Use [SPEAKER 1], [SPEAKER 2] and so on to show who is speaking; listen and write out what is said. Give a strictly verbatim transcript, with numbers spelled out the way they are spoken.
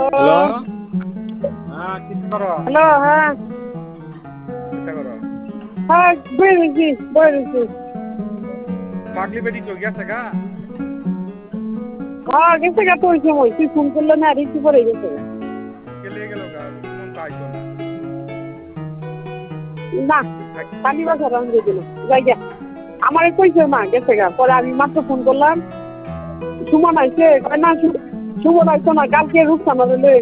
[SPEAKER 1] hello হ্যাঁ কি করো
[SPEAKER 2] হ্যালো হ্যাঁ
[SPEAKER 1] কি করো
[SPEAKER 2] হ্যাঁ বলেছি বলেছি
[SPEAKER 1] পাগলি বেটি তো গেছে গা
[SPEAKER 2] হ্যাঁ গেছে গা তো ওই সময় তুই ফোন করলে না রিসিভ করে গেছে
[SPEAKER 1] কেলে গেল গা মন তো আইতো না
[SPEAKER 2] না কালি বাসা রান দিয়ে দিল যাই গা আমার কইছে মা গেছে গা পরে আমি মাত্র ফোন করলাম সুমন আইছে কয় না সুমন আইছে না কালকে রূপসানা লয়ে